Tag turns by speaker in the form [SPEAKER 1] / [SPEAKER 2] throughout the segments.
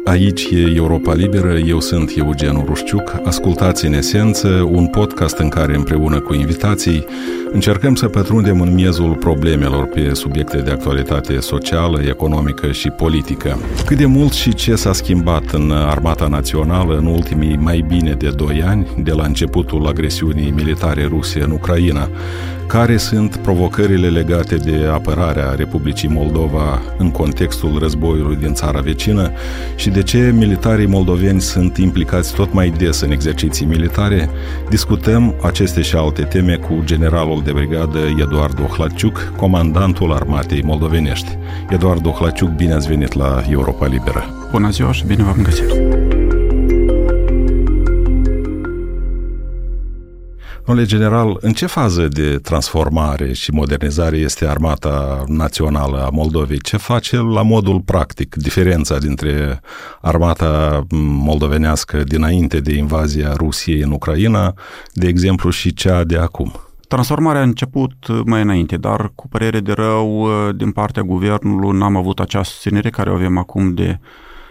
[SPEAKER 1] Aici e Europa Liberă, eu sunt Eugen Rușciuc. Ascultați În Esență, un podcast în care împreună cu invitații încercăm să pătrundem în miezul problemelor pe subiecte de actualitate socială, economică și politică. Cât de mult și ce s-a schimbat în Armata Națională în ultimii mai bine de 2 ani, de la începutul agresiunii militare ruse în Ucraina? Care sunt provocările legate de apărarea Republicii Moldova în contextul războiului din țara vecină și de ce militarii moldoveni sunt implicați tot mai des în exerciții militare? Discutăm aceste și alte teme cu generalul de brigadă Eduard Ohlaciuc, comandantul Armatei Moldovenești. Eduard Ohlaciuc, bine ați venit la Europa Liberă!
[SPEAKER 2] Bună ziua și bine v-am găsit!
[SPEAKER 1] Domnule general, în ce fază de transformare și modernizare este Armata Națională a Moldovei? Ce face la modul practic diferența dintre armata moldovenească dinainte de invazia Rusiei în Ucraina, de exemplu, și cea de acum?
[SPEAKER 2] Transformarea a început mai înainte, dar cu părere de rău din partea guvernului n-am avut acea susținere care o avem acum de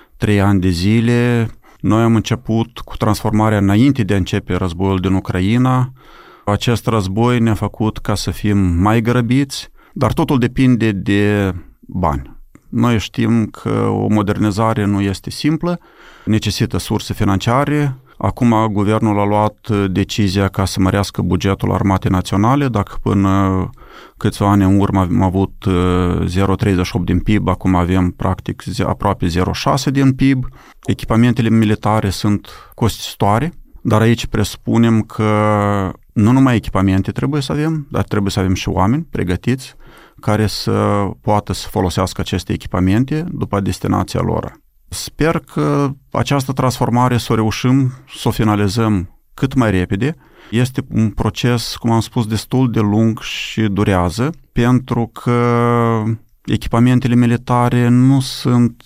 [SPEAKER 2] 3 ani de zile. Noi am început cu transformarea înainte de a începe războiul din Ucraina. Acest război ne-a făcut ca să fim mai grăbiți, dar totul depinde de bani. Noi știm că o modernizare nu este simplă, necesită surse financiare. Acum guvernul a luat decizia ca să mărească bugetul Armatei Naționale. Dacă până câțiva ani în urmă am avut 0,38 din PIB, acum avem practic aproape 0,6 din PIB. Echipamentele militare sunt costisitoare, dar aici presupunem că nu numai echipamente trebuie să avem, dar trebuie să avem și oameni pregătiți care să poată să folosească aceste echipamente după destinația lor. Sper că această transformare să o reușim, să o finalizăm cât mai repede. Este un proces, cum am spus, destul de lung și durează, pentru că echipamentele militare nu sunt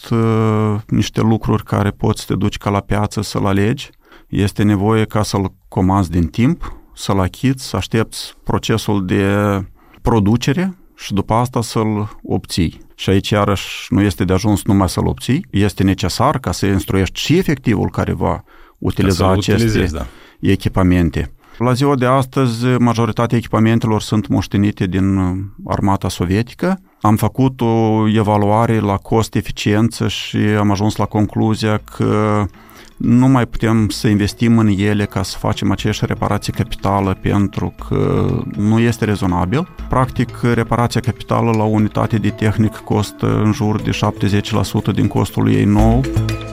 [SPEAKER 2] niște lucruri care poți să te duci ca la piață să-l alegi. Este nevoie ca să-l comanzi din timp, să-l achiți, să aștepți procesul de producere și după asta să-l obții. Și aici iarăși nu este de ajuns numai să-l obții, este necesar ca să instruiești și efectivul care va utiliza aceste echipamente. La ziua de astăzi, majoritatea echipamentelor sunt moștenite din armata sovietică. Am făcut o evaluare la cost-eficiență și am ajuns la concluzia că nu mai putem să investim în ele ca să facem aceeași reparație capitală pentru că nu este rezonabil. Practic, reparația capitală la o unitate de tehnic costă în jur de 70% din costul ei nou.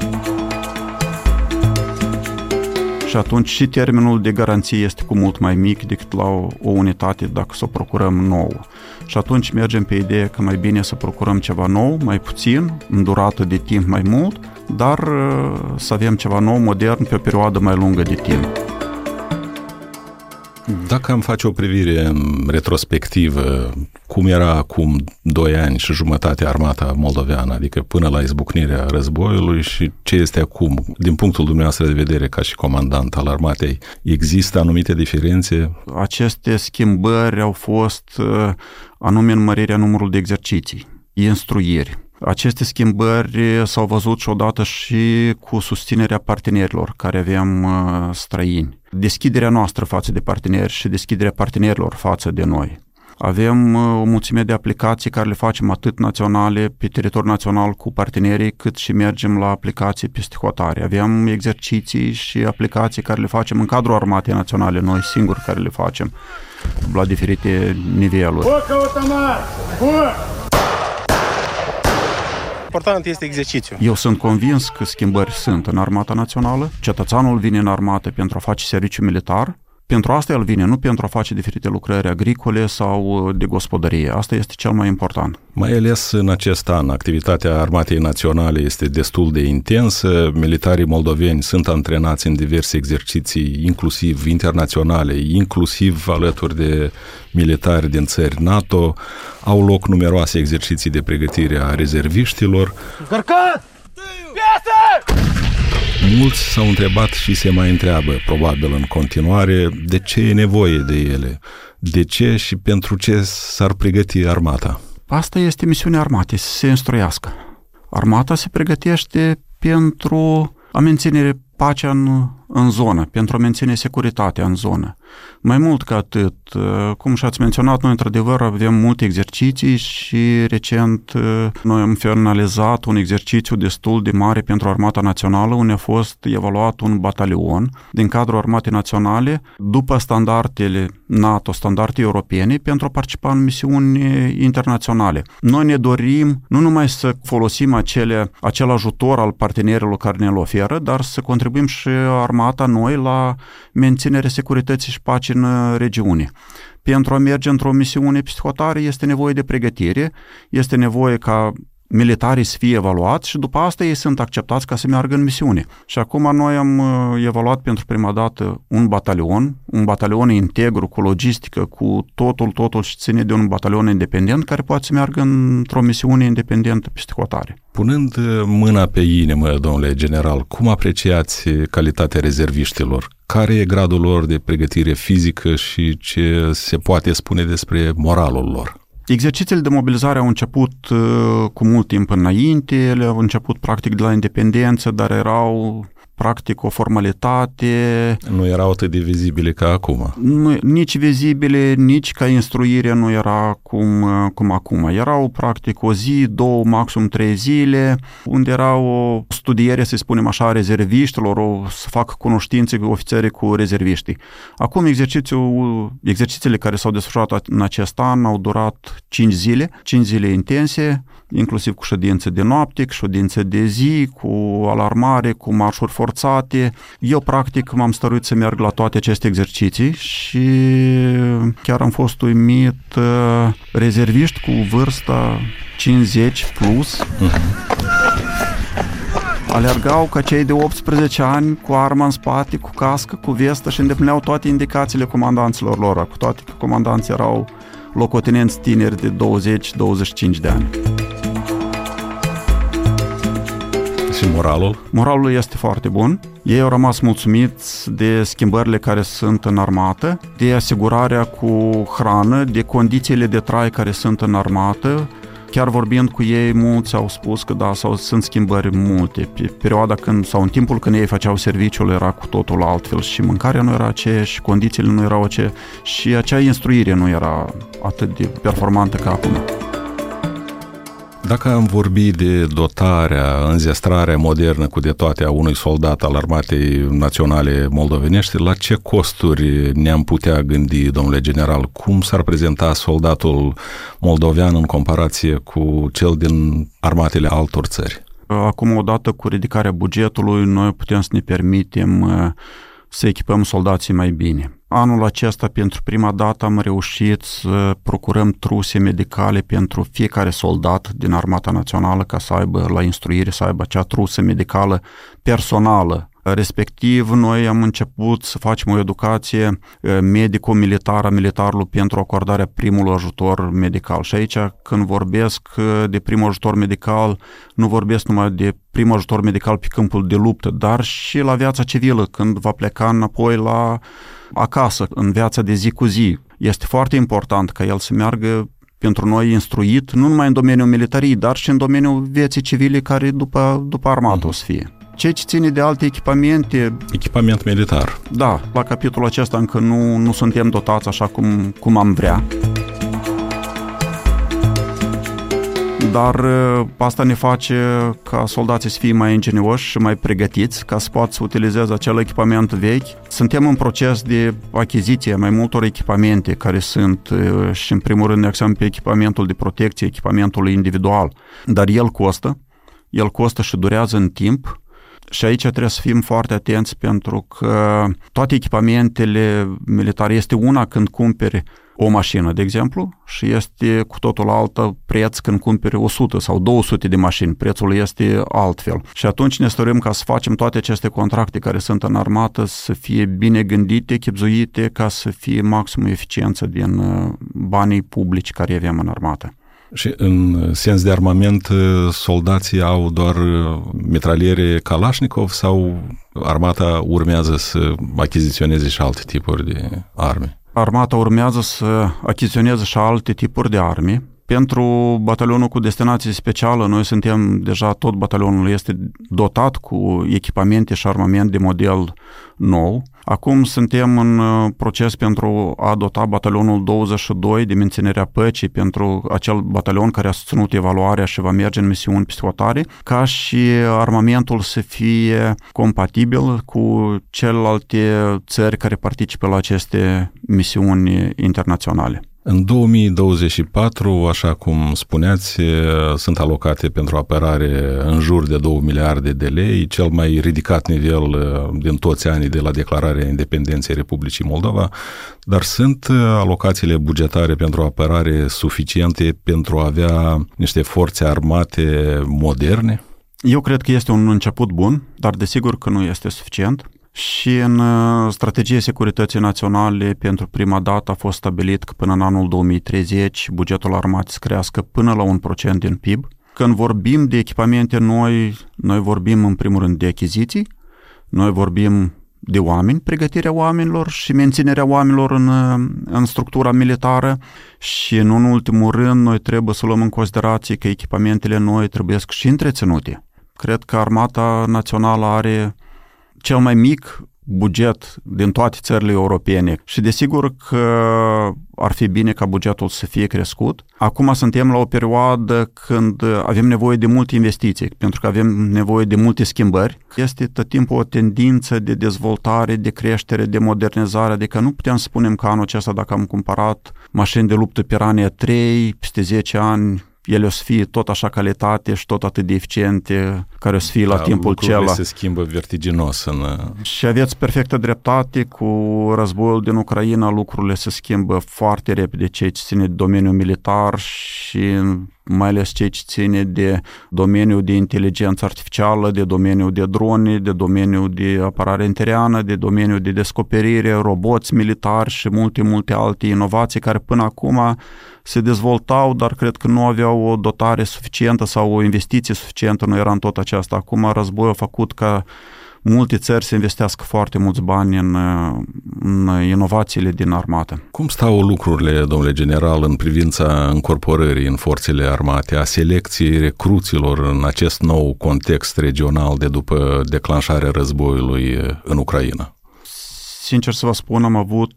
[SPEAKER 2] Și atunci și termenul de garanție este cu mult mai mic decât la o unitate dacă să o procurăm nouă. Și atunci mergem pe ideea că mai bine să procurăm ceva nou, mai puțin, în durată de timp mai mult, dar să avem ceva nou, modern, pe o perioadă mai lungă de timp.
[SPEAKER 1] Dacă am face o privire retrospectivă, cum era acum 2 ani și jumătate armata moldoveană, adică până la izbucnirea războiului, și ce este acum, din punctul dumneavoastră de vedere ca și comandant al armatei, există anumite diferențe?
[SPEAKER 2] Aceste schimbări au fost anume în mărirea numărului de exerciții, instruiri. Aceste schimbări s-au văzut și odată și cu susținerea partenerilor care avem străini. Deschiderea noastră față de parteneri și deschiderea partenerilor față de noi. Avem o mulțime de aplicații care le facem atât naționale, pe teritoriul național cu partenerii, cât și mergem la aplicații peste hotare. Avem exerciții și aplicații care le facem în cadrul Armatei Naționale, noi singuri care le facem la diferite niveluri.
[SPEAKER 3] Important este exercițiul.
[SPEAKER 2] Eu sunt convins că schimbări sunt în Armata Națională. Cetățeanul vine în armată pentru a face serviciu militar. Pentru asta el vine, nu pentru a face diferite lucrări agricole sau de gospodărie. Asta este cel mai important.
[SPEAKER 1] Mai ales în acest an, activitatea Armatei Naționale este destul de intensă. Militarii moldoveni sunt antrenați în diverse exerciții, inclusiv internaționale, inclusiv alături de militari din țări NATO. Au loc numeroase exerciții de pregătire a rezerviștilor.
[SPEAKER 3] Încărcat! Piesă!
[SPEAKER 1] Mulți s-au întrebat și se mai întreabă, probabil în continuare, de ce e nevoie de ele, de ce și pentru ce s-ar pregăti armata.
[SPEAKER 2] Asta este misiunea armatei, să se instruiască. Armata se pregătește pentru a menține pacea în zonă, pentru a menține securitatea în zonă. Mai mult ca atât, cum și-ați menționat, noi într-adevăr avem multe exerciții și recent noi am finalizat un exercițiu destul de mare pentru Armata Națională, unde a fost evaluat un batalion din cadrul Armatei Naționale după standardele NATO, standarde europene, pentru a participa în misiuni internaționale. Noi ne dorim nu numai să folosim acel ajutor al partenerilor care ne-l oferă, dar să contribuim și armata noi la menținerea securității și pacii în regiune. Pentru a merge într-o misiune psihotare este nevoie de pregătire, este nevoie ca militarii să fie evaluați și după asta ei sunt acceptați ca să meargă în misiune. Și acum noi am evaluat pentru prima dată un batalion integru, cu logistică, cu totul și ține de un batalion independent care poate să meargă într-o misiune independentă psihotare.
[SPEAKER 1] Punând mâna pe inimă, domnule general, cum apreciați calitatea rezerviștilor? Care e gradul lor de pregătire fizică și ce se poate spune despre moralul lor?
[SPEAKER 2] Exercițiile de mobilizare au început cu mult timp înainte, ele au început practic de la independență, dar erau practic o formalitate.
[SPEAKER 1] Nu erau atât de vizibile ca acum.
[SPEAKER 2] Nici vizibile, nici ca instruire nu era cum acum. Erau practic o zi, 2, maxim 3 zile, unde era o studiere, să spunem așa, a rezerviștilor, să facă cunoștințe ofițerii cu rezerviștii. Acum exercițiile care s-au desfășurat în acest an au durat 5 zile intense, inclusiv cu ședințe de noapte, cu ședințe de zi, cu alarmare, cu marșuri forțate. Eu, practic, m-am stăruit să merg la toate aceste exerciții și chiar am fost uimit. Rezerviști cu vârsta 50 plus alergau ca cei de 18 ani cu arma în spate, cu cască, cu vestă și îndeplineau toate indicațiile comandanților lor, cu toate că comandanții erau locotenenți tineri de 20-25 de ani.
[SPEAKER 1] Și moralul?
[SPEAKER 2] Moralul este foarte bun. Ei au rămas mulțumiți de schimbările care sunt în armată, de asigurarea cu hrană, de condițiile de trai care sunt în armată. Chiar vorbind cu ei, mulți au spus că da, sunt schimbări multe. Pe perioada sau în timpul când ei făceau serviciul era cu totul altfel și mâncarea nu era aceeași, și condițiile nu erau aceeași și acea instruire nu era atât de performantă ca acum.
[SPEAKER 1] Dacă am vorbit de dotarea, înzestrarea modernă cu de toate a unui soldat al Armatei Naționale Moldovenești, la ce costuri ne-am putea gândi, domnule general? Cum s-ar prezenta soldatul moldovean în comparație cu cel din armatele altor țări?
[SPEAKER 2] Acum, odată cu ridicarea bugetului, noi putem să ne permitem să echipăm soldații mai bine. Anul acesta, pentru prima dată, am reușit să procurăm truse medicale pentru fiecare soldat din Armata Națională ca să aibă la instruire, să aibă acea trusă medicală personală. Respectiv, noi am început să facem o educație medico-militară a militarului pentru acordarea primului ajutor medical. Și aici, când vorbesc de primul ajutor medical, nu vorbesc numai de primul ajutor medical pe câmpul de luptă, dar și la viața civilă, când va pleca înapoi acasă, în viața de zi cu zi. Este foarte important ca el să meargă pentru noi instruit, nu numai în domeniul militarii, dar și în domeniul vieții civile care după armată o să fie. Ceea ce ține de alte echipamente...
[SPEAKER 1] Echipament militar.
[SPEAKER 2] Da, la capitolul acesta încă nu suntem dotați așa cum am vrea. Dar asta ne face ca soldații să fie mai ingenioși și mai pregătiți ca să poată să utilizeze acel echipament vechi. Suntem în proces de achiziție mai multor echipamente care sunt și în primul rând ne axăm pe echipamentul de protecție, echipamentul individual. Dar el costă și durează în timp. Și aici trebuie să fim foarte atenți pentru că toate echipamentele militare este una când cumperi o mașină, de exemplu, și este cu totul altă preț când cumperi 100 sau 200 de mașini. Prețul este altfel. Și atunci ne stărim ca să facem toate aceste contracte care sunt în armată să fie bine gândite, chibzuite, ca să fie maximum eficiență din banii publici care avem în armată.
[SPEAKER 1] Și în sens de armament, soldații au doar mitraliere Kalashnikov sau armata urmează să achiziționeze și alte tipuri de arme?
[SPEAKER 2] Armata urmează să achiziționeze și alte tipuri de arme. Pentru batalionul cu destinație specială, noi suntem deja, tot batalionul este dotat cu echipamente și armament de model nou. Acum suntem în proces pentru a dota batalionul 22 de menținerea păcii pentru acel batalion care a susținut evaluarea și va merge în misiuni peste hotare, ca și armamentul să fie compatibil cu celelalte țări care participă la aceste misiuni internaționale.
[SPEAKER 1] În 2024, așa cum spuneați, sunt alocate pentru apărare în jur de 2 miliarde de lei, cel mai ridicat nivel din toți anii de la declararea independenței Republicii Moldova, dar sunt alocațiile bugetare pentru apărare suficiente pentru a avea niște forțe armate moderne?
[SPEAKER 2] Eu cred că este un început bun, dar desigur că nu este suficient. Și în strategia securității naționale pentru prima dată a fost stabilit că până în anul 2030 bugetul armatei să crească până la 1% din PIB. Când vorbim de echipamente noi vorbim în primul rând de achiziții, noi vorbim de oameni, pregătirea oamenilor și menținerea oamenilor în structura militară și în ultimul rând noi trebuie să luăm în considerație că echipamentele noi trebuie și întreținute. Cred că Armata Națională are cel mai mic buget din toate țările europene și desigur că ar fi bine ca bugetul să fie crescut. Acum suntem la o perioadă când avem nevoie de multe investiții, pentru că avem nevoie de multe schimbări. Este tot timpul o tendință de dezvoltare, de creștere, de modernizare, adică nu putem să spunem că anul acesta dacă am cumpărat mașini de luptă Piranha 3, peste 10 ani ele o să fie tot așa calitate și tot atât de eficiente, care o să fie la timpul
[SPEAKER 1] lucrurile se schimbă vertiginos.
[SPEAKER 2] Și aveți perfectă dreptate, cu războiul din Ucraina lucrurile se schimbă foarte repede, ceea ce ține de domeniul militar și mai ales ceea ce ține de domeniul de inteligență artificială, de domeniul de drone, de domeniul de apărare aeriană, de domeniul de descoperire, roboți militari și multe alte inovații care până acum se dezvoltau, dar cred că nu aveau o dotare suficientă sau o investiție suficientă, nu era în tot aceasta. Acum războiul a făcut ca multe țări să investească foarte mulți bani în inovațiile din armată.
[SPEAKER 1] Cum stau lucrurile, domnule general, în privința încorporării în forțele armate, a selecției recruților în acest nou context regional de după declanșarea războiului în Ucraina?
[SPEAKER 2] Sincer să vă spun, am avut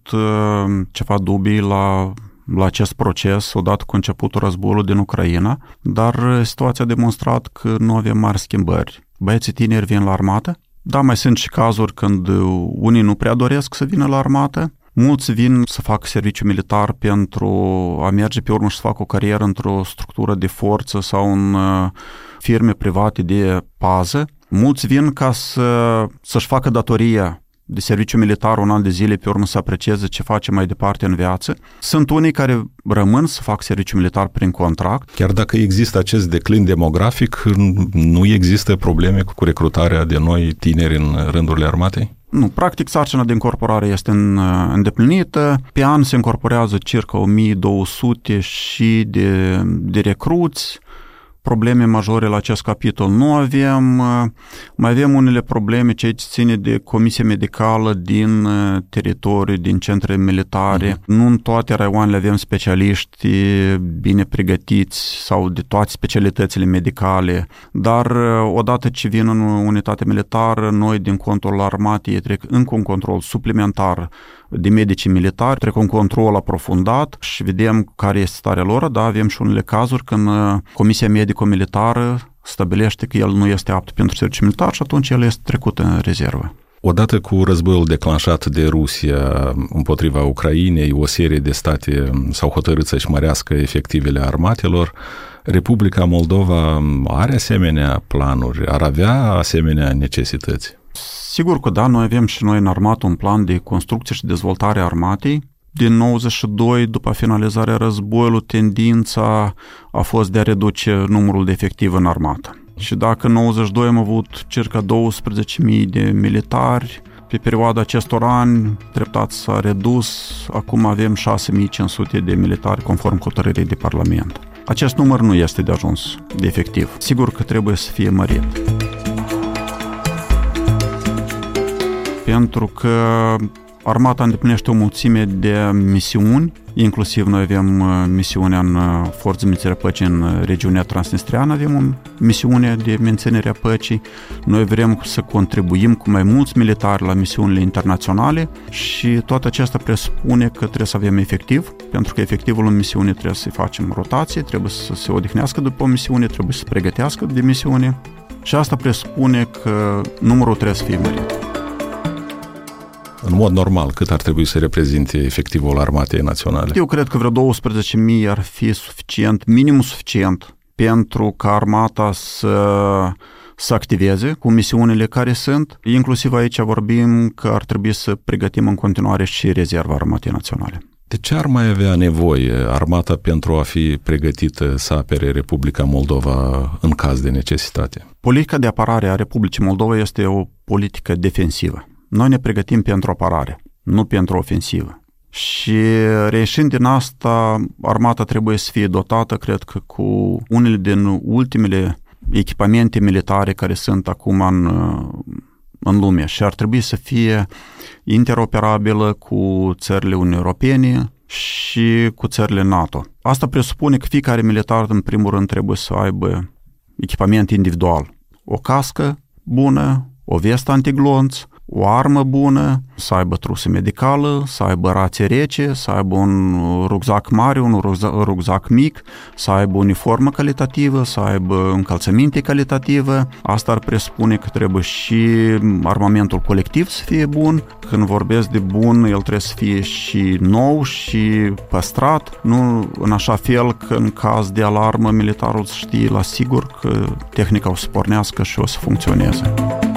[SPEAKER 2] ceva dubii la acest proces odată cu începutul războiului din Ucraina, dar situația a demonstrat că nu avem mari schimbări. Băieții tineri vin la armată. Da, mai sunt și cazuri când unii nu prea doresc să vină la armată. Mulți vin să facă serviciu militar pentru a merge pe urmă și să facă o carieră într-o structură de forță sau în firme private de pază. Mulți vin ca să-și facă datoria de serviciu militar un an de zile, pe urmă să aprecieze ce face mai departe în viață. Sunt unii care rămân să facă serviciu militar prin contract.
[SPEAKER 1] Chiar dacă există acest declin demografic, nu există probleme cu recrutarea de noi tineri în rândurile armatei?
[SPEAKER 2] Nu, practic sarcina de incorporare este îndeplinită. Pe an se incorporează circa 1200 și de recruți. Probleme majore la acest capitol nu avem. Mai avem unele probleme ce ține de comisia medicală din teritorii, din centre militare. Nu în toate raioanele avem specialiști bine pregătiți sau de toate specialitățile medicale, dar odată ce vin în unitate militară, noi din contul armatei trec încă un control suplimentar de medici militari, trec un control aprofundat și vedem care este starea lor, dar avem și unele cazuri când comisia medico-militară stabilește că el nu este apt pentru serviciu militar și atunci el este trecut în rezervă.
[SPEAKER 1] Odată cu războiul declanșat de Rusia împotriva Ucrainei, o serie de state s-au hotărât să-și mărească efectivele armatelor. Republica Moldova are asemenea planuri, ar avea asemenea necesități?
[SPEAKER 2] Sigur că da, noi avem și noi în armată un plan de construcție și dezvoltare a armatei. Din 92, după finalizarea războiului, tendința a fost de a reduce numărul de efectiv în armată. Și dacă în 92 am avut circa 12.000 de militari, pe perioada acestor ani, treptat s-a redus, acum avem 6.500 de militari conform hotărârii de Parlament. Acest număr nu este de ajuns de efectiv. Sigur că trebuie să fie mărit. Pentru că Armata îndeplinește o mulțime de misiuni, inclusiv noi avem misiunea în Forțele Militare Păcii în regiunea Transnistriană, avem o misiune de menținere a păcii. Noi vrem să contribuim cu mai mulți militari la misiunile internaționale și toate acestea presupune că trebuie să avem efectiv, pentru că efectivul în misiune trebuie să-i facem rotație, trebuie să se odihnească după o misiune, trebuie să se pregătească de misiune și asta presupune că numărul trebuie să fie mărit.
[SPEAKER 1] În mod normal, cât ar trebui să reprezinte efectivul Armatei Naționale?
[SPEAKER 2] Eu cred că vreo 12.000 ar fi suficient, minim suficient, pentru ca armata să activeze cu misiunile care sunt. Inclusiv aici vorbim că ar trebui să pregătim în continuare și rezerva Armatei Naționale.
[SPEAKER 1] De ce ar mai avea nevoie armata pentru a fi pregătită să apere Republica Moldova în caz de necesitate?
[SPEAKER 2] Politica de apărare a Republicii Moldova este o politică defensivă. Noi ne pregătim pentru apărare, nu pentru ofensivă. Și reieșind din asta, armata trebuie să fie dotată, cred că, cu unele din ultimele echipamente militare care sunt acum în lume și ar trebui să fie interoperabilă cu țările Uniunii Europene și cu țările NATO. Asta presupune că fiecare militar, în primul rând, trebuie să aibă echipament individual. O cască bună, o vestă antiglonț, o armă bună, să aibă trusă medicală, să aibă rație rece, să aibă un rucsac mare, un rucsac mic, să aibă uniformă calitativă, să aibă încălțăminte calitativă. Asta ar presupune că trebuie și armamentul colectiv să fie bun. Când vorbesc de bun, el trebuie să fie și nou și păstrat, nu în așa fel că în caz de alarmă militarul să știe la sigur că tehnica o să pornească și o să funcționeze.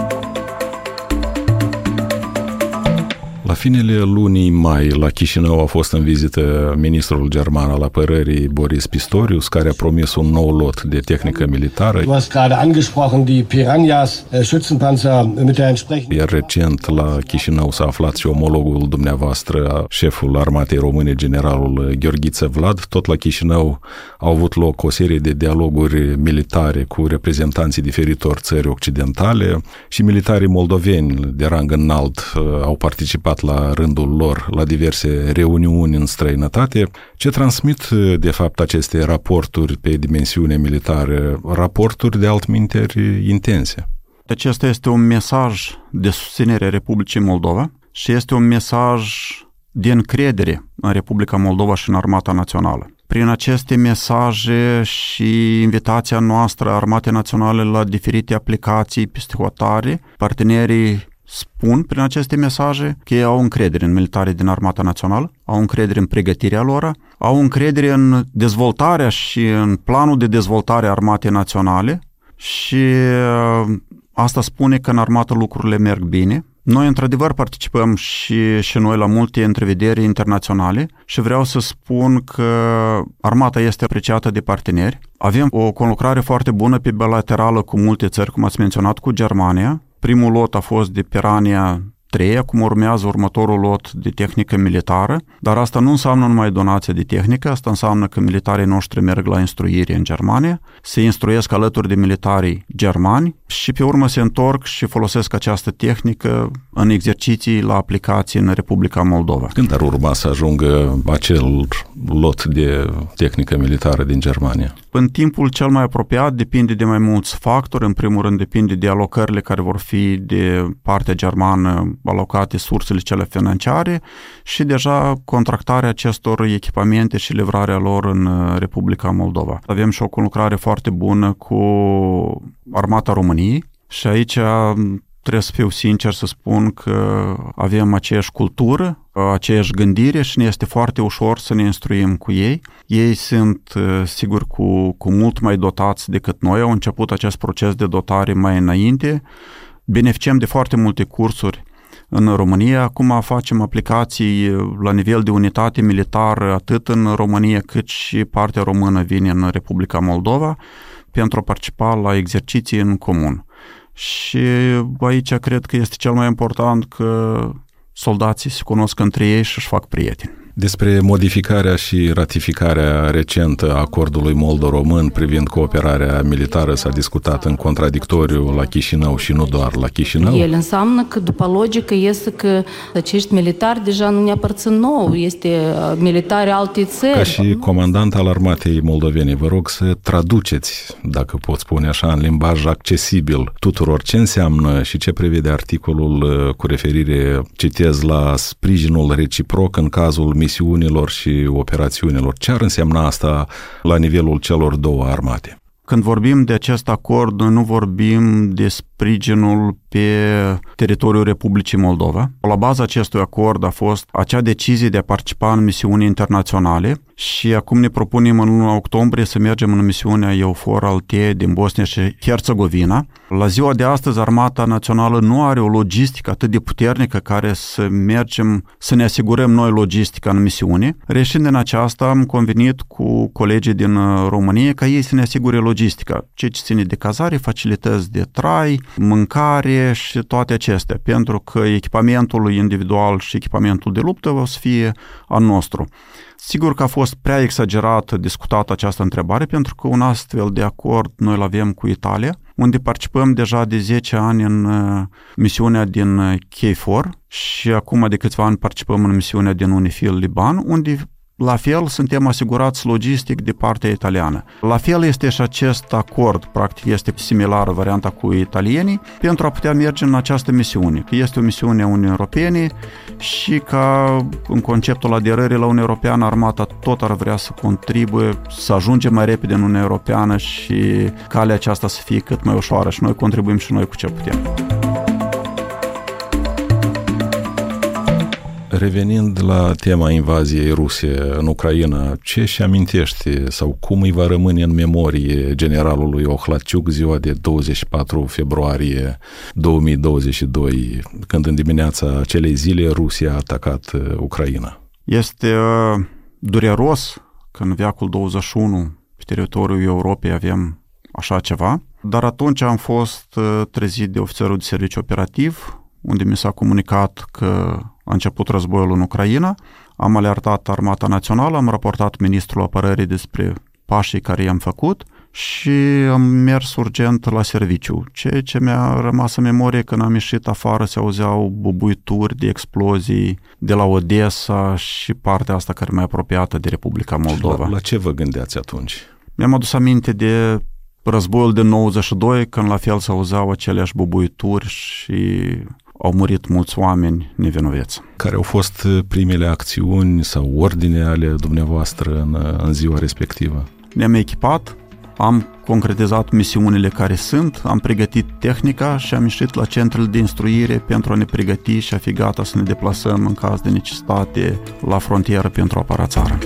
[SPEAKER 1] La finele lunii mai, la Chișinău a fost în vizită ministrul german al apărării Boris Pistorius, care a promis un nou lot de tehnică militară.
[SPEAKER 4] Du hast gerade angesprochen die Piranhas, Schützenpanzer mit der entsprechenden.
[SPEAKER 1] Iar recent la Chișinău s-a aflat și omologul dumneavoastră, șeful armatei române, generalul Gheorghiță Vlad. Tot la Chișinău au avut loc o serie de dialoguri militare cu reprezentanții diferitor țări occidentale și militarii moldoveni de rang înalt au participat la rândul lor la diverse reuniuni în străinătate. Ce transmit de fapt aceste raporturi pe dimensiune militară? Raporturi de altminteri intense.
[SPEAKER 2] Acesta este un mesaj de susținere a Republicii Moldova și este un mesaj de încredere în Republica Moldova și în Armata Națională. Prin aceste mesaje și invitația noastră a Armatei Naționale la diferite aplicații peste hotare, partenerii spun prin aceste mesaje că ei au încredere în militarii din Armata Națională, au încredere în pregătirea lor, au încredere în dezvoltarea și în planul de dezvoltare a Armatei Naționale și asta spune că în armată lucrurile merg bine. Noi, într-adevăr, participăm și noi la multe întrevederi internaționale și vreau să spun că armata este apreciată de parteneri. Avem o conlucrare foarte bună pe bilaterală cu multe țări, cum ați menționat, cu Germania. Primul lot a fost de Piranha 3, acum urmează următorul lot de tehnică militară, dar asta nu înseamnă numai donație de tehnică, asta înseamnă că militarii noștri merg la instruire în Germania, se instruiesc alături de militarii germani și pe urmă se întorc și folosesc această tehnică în exerciții la aplicații în Republica Moldova.
[SPEAKER 1] Când ar urma să ajungă acel lot de tehnică militară din Germania?
[SPEAKER 2] În timpul cel mai apropiat depinde de mai mulți factori. În primul rând depinde de alocările care vor fi de partea germană alocate sursele cele financiare și deja contractarea acestor echipamente și livrarea lor în Republica Moldova. Avem și o conlucrare foarte bună cu Armata României și aici trebuie să fiu sincer să spun că avem aceeași cultură, aceeași gândire și ne este foarte ușor să ne instruim cu ei. Ei sunt, sigur, cu mult mai dotați decât noi, au început acest proces de dotare mai înainte. Beneficiem de foarte multe cursuri în România. Acum facem aplicații la nivel de unitate militară atât în România cât și partea română vine în Republica Moldova pentru a participa la exerciții în comun. Și aici cred că este cel mai important că soldații se cunosc între ei și își fac prieteni.
[SPEAKER 1] Despre modificarea și ratificarea recentă a acordului moldo-român privind cooperarea militară s-a discutat în contradictoriu la Chișinău și nu doar la Chișinău.
[SPEAKER 5] El înseamnă că, după logică, este că acești militari deja nu ne aparțin nouă, este militari altei țări.
[SPEAKER 1] Ca și comandant al armatei moldovene, vă rog să traduceți, dacă pot spune așa, în limbaj accesibil tuturor ce înseamnă și ce prevede articolul cu referire, citez, la sprijinul reciproc în cazul misiunilor și operațiunilor. Ce ar însemna asta la nivelul celor două armate?
[SPEAKER 2] Când vorbim de acest acord, noi nu vorbim de sprijinul pe teritoriul Republicii Moldova. La baza acestui acord a fost acea decizie de a participa în misiuni internaționale și acum ne propunem în luna octombrie să mergem în misiunea EUFOR Althea din Bosnia și Herțegovina. La ziua de astăzi, Armata Națională nu are o logistică atât de puternică care să mergem, să ne asigurăm noi logistica în misiune. Reșind din aceasta, am convenit cu colegii din România ca ei să ne asigure logistica, ce ține de cazare, facilități de trai, mâncare și toate acestea, pentru că echipamentul individual și echipamentul de luptă o să fie al nostru. Sigur că a fost prea exagerat discutată această întrebare, pentru că un astfel de acord noi îl avem cu Italia, unde participăm deja de 10 ani în misiunea din KFOR și acum de câțiva ani participăm în misiunea din UNIFIL Liban, unde la fel suntem asigurați logistic de partea italiană. La fel este și acest acord, practic este similară varianta cu italienii, pentru a putea merge în această misiune, că este o misiune a Uniunii Europene și ca în conceptul aderării la Uniunea Europeană, armata tot ar vrea să contribuie, să ajungem mai repede în Uniunea Europeană și calea aceasta să fie cât mai ușoară și noi contribuim și noi cu ce putem.
[SPEAKER 1] Revenind la tema invaziei ruse în Ucraina, ce își amintește sau cum îi va rămâne în memorie generalului Ohladciuc ziua de 24 februarie 2022, când în dimineața acelei zile Rusia a atacat Ucraina?
[SPEAKER 2] Este dureros că în veacul 21 pe teritoriul Europei avem așa ceva, dar atunci am fost trezit de ofițerul de serviciu operativ, unde mi s-a comunicat că a început războiul în Ucraina, am alertat Armata Națională, am raportat Ministrul Apărării despre pașii care i-am făcut și am mers urgent la serviciu. Ceea ce mi-a rămas în memorie, când am ieșit afară, se auzeau bubuituri de explozii de la Odessa și partea asta care e mai apropiată de Republica Moldova.
[SPEAKER 1] La ce vă gândeați atunci?
[SPEAKER 2] Mi-am adus aminte de războiul din 92, când la fel se auzeau aceleași bubuituri și au murit mulți oameni nevinovați.
[SPEAKER 1] Care au fost primele acțiuni sau ordine ale dumneavoastră în ziua respectivă?
[SPEAKER 2] Ne-am echipat, am concretizat misiunile care sunt, am pregătit tehnica și am ieșit la centrele de instruire pentru a ne pregăti și a fi gata să ne deplasăm în caz de necesitate la frontieră pentru a apăra țara.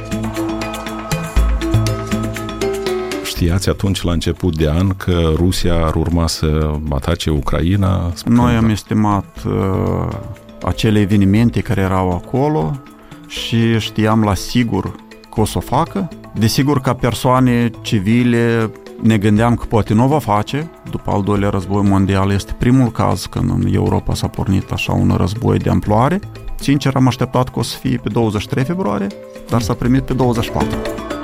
[SPEAKER 1] Știați atunci, la început de an, că Rusia ar urma să atace Ucraina?
[SPEAKER 2] Noi am estimat acele evenimente care erau acolo și știam la sigur că o să o facă. Desigur, ca persoane civile ne gândeam că poate nu o va face. După al doilea război mondial este primul caz când în Europa s-a pornit așa un război de amploare. Sincer, am așteptat că o să fie pe 23 februarie, dar s-a primit pe 24.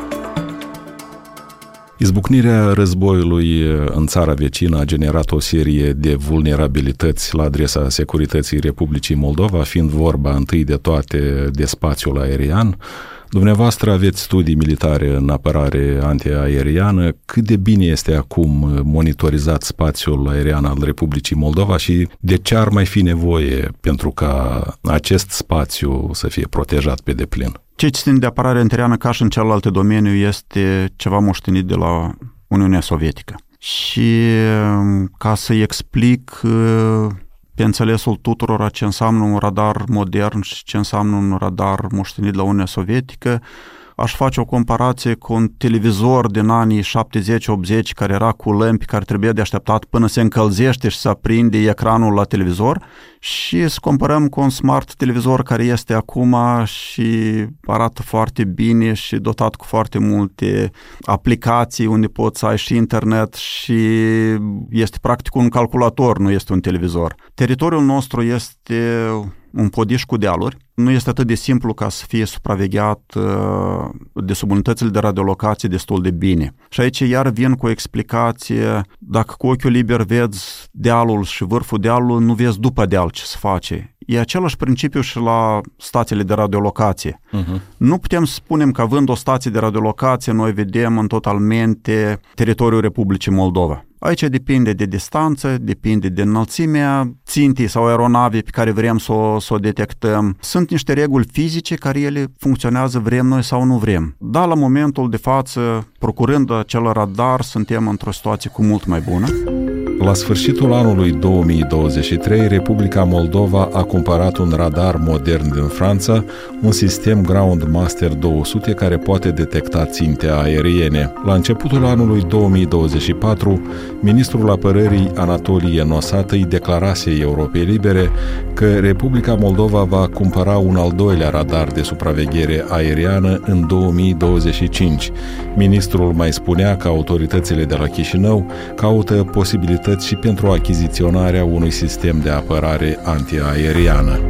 [SPEAKER 1] Izbucnirea războiului în țara vecină a generat o serie de vulnerabilități la adresa securității Republicii Moldova, fiind vorba întâi de toate de spațiul aerian. Dumneavoastră aveți studii militare în apărare antiaeriană. Cât de bine este acum monitorizat spațiul aerian al Republicii Moldova și de ce ar mai fi nevoie pentru ca acest spațiu să fie protejat pe deplin?
[SPEAKER 2] Ce ține de apărare antiaeriană ca și în celelalte domenii este ceva moștenit de la Uniunea Sovietică. Și ca să-i explic pe înțelesul tuturor ce înseamnă un radar modern și ce înseamnă un radar moștenit la Uniunea Sovietică, aș face o comparație cu un televizor din anii 70-80 care era cu lămpi care trebuia de așteptat până se încălzește și se aprinde ecranul la televizor și să comparăm cu un smart televizor care este acum și arată foarte bine și dotat cu foarte multe aplicații unde poți să ai și internet și este practic un calculator, nu este un televizor. Teritoriul nostru este un podiș cu dealuri. Nu este atât de simplu ca să fie supravegheat de subunitățile de radiolocație destul de bine. Și aici iar vin cu o explicație, dacă cu ochiul liber vezi dealul și vârful dealului, nu vezi după deal ce se face. E același principiu și la stațiile de radiolocație. Nu putem să spunem că având o stație de radiolocație, noi vedem în totalmente teritoriul Republicii Moldova. Aici depinde de distanță, depinde de înălțimea țintei sau aeronavei pe care vrem să o detectăm. Sunt niște reguli fizice care ele funcționează vrem noi sau nu vrem. Dar la momentul de față, procurând acel radar, suntem într-o situație cu mult mai bună.
[SPEAKER 1] La sfârșitul anului 2023, Republica Moldova a cumpărat un radar modern din Franța, un sistem Ground Master 200 care poate detecta ținte aeriene. La începutul anului 2024, ministrul apărării Anatolie Nosat îi declarase Europei Libere că Republica Moldova va cumpăra un al doilea radar de supraveghere aeriană în 2025. Ministrul mai spunea că autoritățile de la Chișinău caută posibilități și pentru achiziționarea unui sistem de apărare antiaeriană.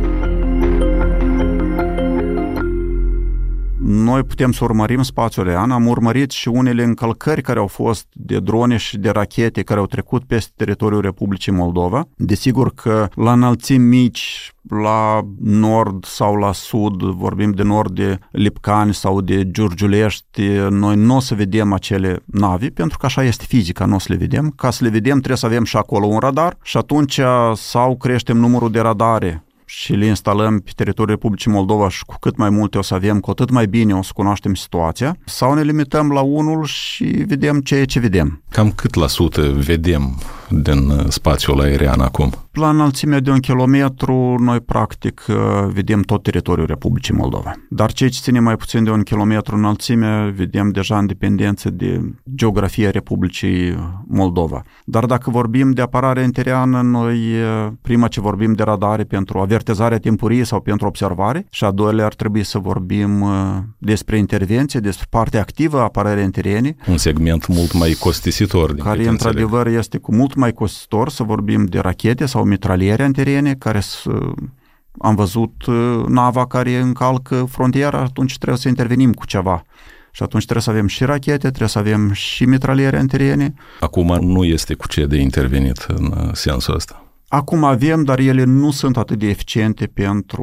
[SPEAKER 2] Noi putem să urmărim spațiul aerian, am urmărit și unele încălcări care au fost de drone și de rachete care au trecut peste teritoriul Republicii Moldova. Desigur că la înălțimi mici, la nord sau la sud, vorbim de nord de Lipcani sau de Giurgiulești, noi nu o să vedem acele navi, pentru că așa este fizica, nu o să le vedem. Ca să le vedem trebuie să avem și acolo un radar și atunci sau creștem numărul de radare și le instalăm pe teritoriul Republicii Moldova și cu cât mai multe o să avem, cu atât mai bine o să cunoaștem situația, sau ne limităm la unul și vedem ceea ce vedem.
[SPEAKER 1] Cam cât la sută vedem din spațiul aerian acum?
[SPEAKER 2] La înălțimea de 1 kilometru, noi practic vedem tot teritoriul Republicii Moldova. Dar ceea ce ține mai puțin de 1 kilometru înălțime, vedem deja în dependență de geografia Republicii Moldova. Dar dacă vorbim de apărare aeriană, noi prima ce vorbim de radare pentru avertizarea timpurie sau pentru observare și a doilea ar trebui să vorbim despre intervenție, despre partea activă a apărării aeriene.
[SPEAKER 1] Un segment mult mai costisitor.
[SPEAKER 2] Care într-adevăr este cu mult mai costisitor, să vorbim de rachete sau mitraliere antiaeriene, care am văzut nava care încalcă frontiera, atunci trebuie să intervenim cu ceva. Și atunci trebuie să avem și rachete, trebuie să avem și mitraliere antiaeriene.
[SPEAKER 1] Acum nu este cu ce de intervenit în sensul ăsta.
[SPEAKER 2] Acum avem, dar ele nu sunt atât de eficiente pentru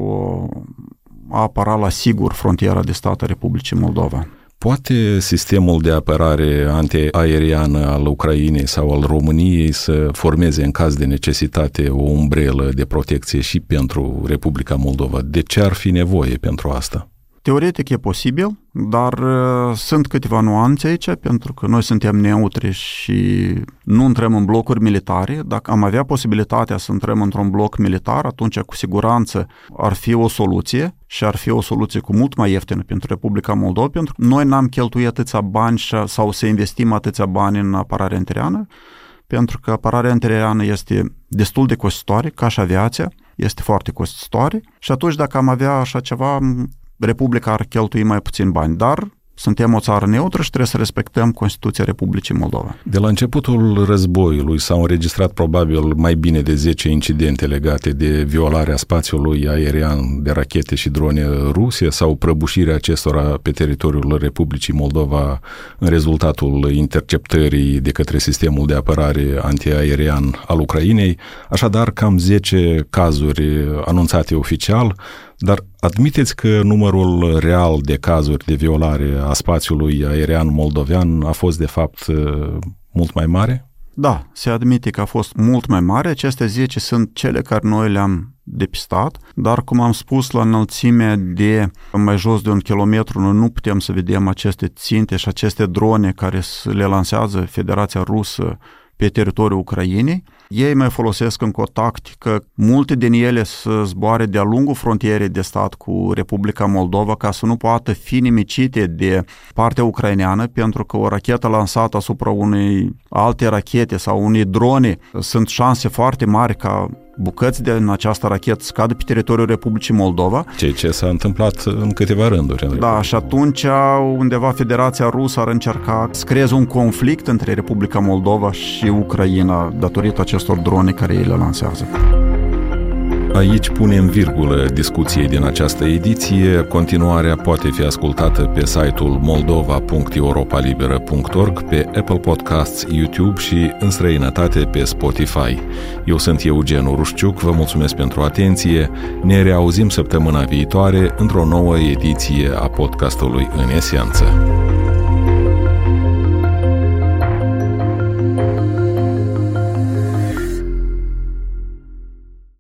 [SPEAKER 2] a apăra la sigur frontiera de stat a Republicii Moldova.
[SPEAKER 1] Poate sistemul de apărare antiaeriană al Ucrainei sau al României să formeze în caz de necesitate o umbrelă de protecție și pentru Republica Moldova? De ce ar fi nevoie pentru asta?
[SPEAKER 2] Teoretic e posibil, dar sunt câteva nuanțe aici, pentru că noi suntem neutri și nu intrăm în blocuri militare. Dacă am avea posibilitatea să intrăm într-un bloc militar, atunci cu siguranță ar fi o soluție și ar fi o soluție cu mult mai ieftină pentru Republica Moldova, pentru că noi n-am cheltuit atâția bani sau să investim atâția bani în apărarea aeriană, pentru că apărarea aeriană este destul de costisitoare, ca și aviația, este foarte costisitoare și atunci dacă am avea așa ceva, Republica ar cheltui mai puțin bani, dar suntem o țară neutră și trebuie să respectăm Constituția Republicii Moldova.
[SPEAKER 1] De la începutul războiului s-au înregistrat probabil mai bine de 10 incidente legate de violarea spațiului aerian de rachete și drone ruse sau prăbușirea acestora pe teritoriul Republicii Moldova în rezultatul interceptării de către sistemul de apărare antiaerian al Ucrainei. Așadar, cam 10 cazuri anunțate oficial, dar admiteți că numărul real de cazuri de violare a spațiului aerian moldovean a fost de fapt mult mai mare?
[SPEAKER 2] Da, se admite că a fost mult mai mare. Aceste 10 sunt cele care noi le-am depistat, dar cum am spus, la înălțime de mai jos de 1 kilometru noi nu putem să vedem aceste ținte și aceste drone care le lansează Federația Rusă pe teritoriul Ucrainei. Ei mai folosesc încă o tactică, multe din ele să zboare de-a lungul frontierei de stat cu Republica Moldova ca să nu poată fi nimicite de partea ucraineană, pentru că o rachetă lansată asupra unei alte rachete sau unei drone sunt șanse foarte mari ca bucăți din această rachetă să cadă pe teritoriul Republicii Moldova.
[SPEAKER 1] Ceea ce s-a întâmplat în câteva rânduri.
[SPEAKER 2] Da, și atunci undeva Federația Rusă ar încerca să creeze un conflict între Republica Moldova și Ucraina datorită acestor drone care ei le lansează.
[SPEAKER 1] Aici punem virgulă discuției din această ediție. Continuarea poate fi ascultată pe site-ul moldova.europalibera.org, pe Apple Podcasts, YouTube și în străinătate pe Spotify. Eu sunt Eugen Rușciuc, vă mulțumesc pentru atenție. Ne reauzim săptămâna viitoare într-o nouă ediție a podcastului În Esență.